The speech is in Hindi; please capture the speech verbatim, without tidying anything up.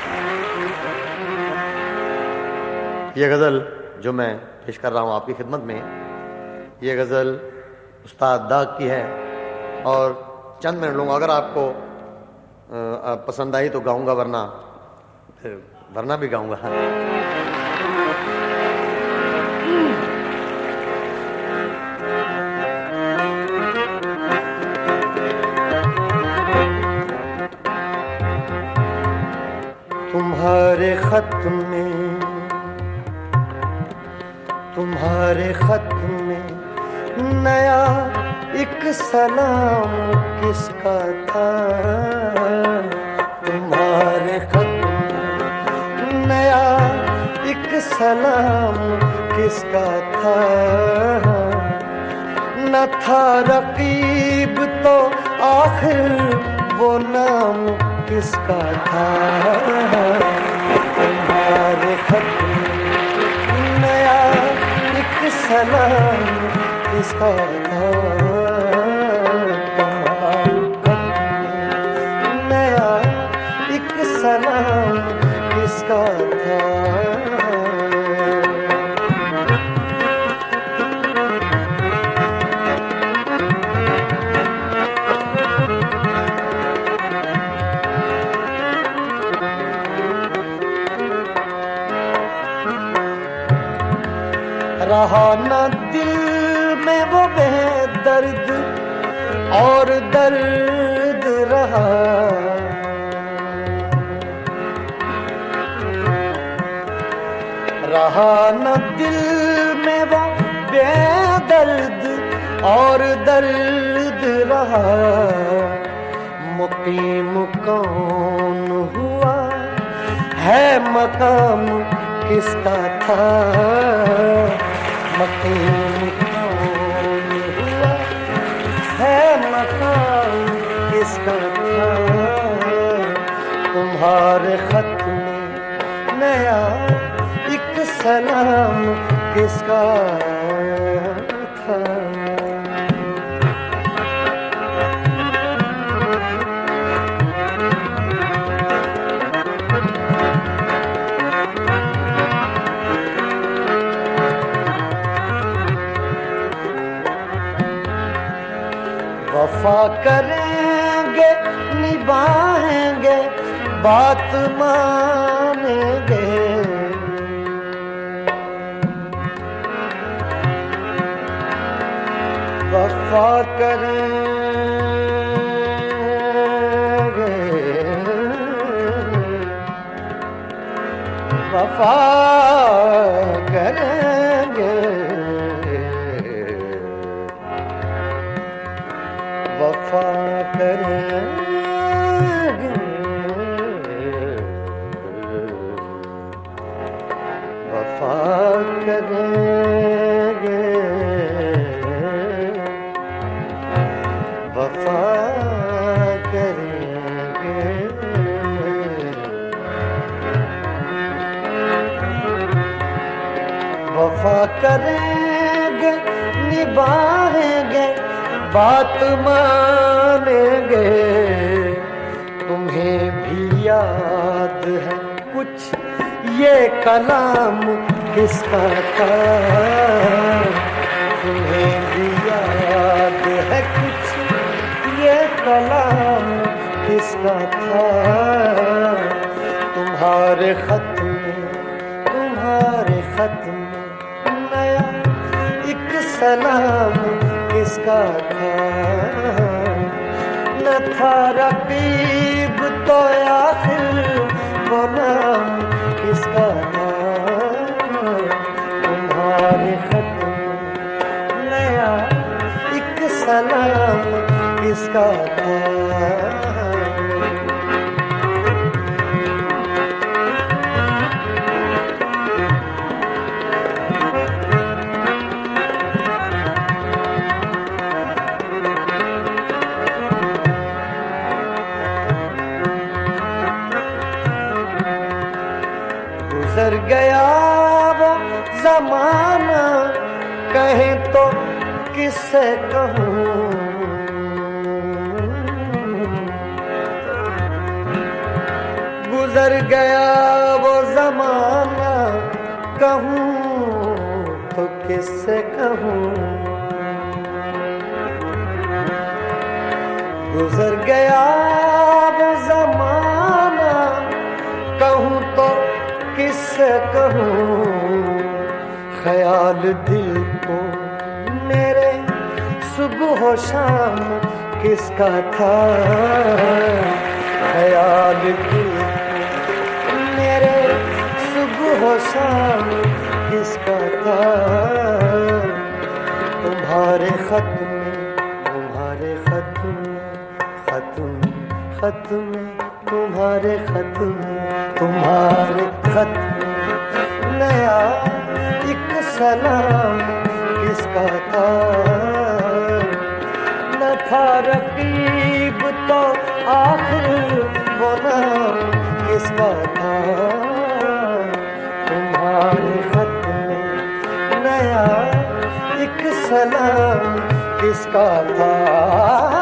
ये गज़ल जो मैं पेश कर रहा हूँ आपकी खिदमत में, ये गज़ल उस्ताद दाग की है और चंद मिनट लूँगा। अगर आपको आ, पसंद आई तो गाऊंगा, वरना फिर वरना भी गाऊंगा। तुम्हारे खत में तुम्हारे खत में नया एक सलाम किसका था? तुम्हारे खत में नया एक सलाम किसका था? न था रकीब तो आखिर वो नाम किसका था? तुम्हारे खत में नया एक सलाम किसका था? तुम्हारे खत में नया एक सलाम किसका था? रहा न दिल में वो बेदर्द और दर्द रहा, रहा न दिल में वो बेदर्द और दर्द रहा। मुकीम कौन हुआ है मकाम किसका था? मकीम कौन हुआ है मकाम किसका था? तुम्हारे खत में नया एक सलाम किसका था? वफा करेंगे निभाएंगे बात मानेंगे, वफा करेंगे वफा करेंगे वफा करेंगे वफा करेंगे वफा करेंगे। वफा करेंगे निभाएंगे बात मानेंगे। तुम्हें भी याद है कुछ ये कलाम किसका था? तुम्हें भी याद है कुछ ये कलाम किसका था? तुम्हारे खत में तुम्हारे खत में नया एक सलाम किसका था? न था रकीब तो आखिर वो नाम किसका था? तुम्हारे खत में नया एक सलाम किसका था? गुजर गया वो जमाना कहें तो किससे कहूँ? गुजर गया वो जमाना, कहूँ तो किससे कहूँ। गुजर गया वो जमाना, कहूँ तो किससे कहूँ। ख्याल दिल को मेरे सुबह शाम किसका था। ख्याल दिल को मेरे सुबह शाम किसका था। तुम्हारे खत में, तुम्हारे खत में, खत में, खत में, तुम्हारे खत में, तुम्हारे खत में नया एक सलाम किसका था। न था रकीब तो आखिर वो नाम किसका था। तुम्हारे खत में नया एक सलाम किसका था।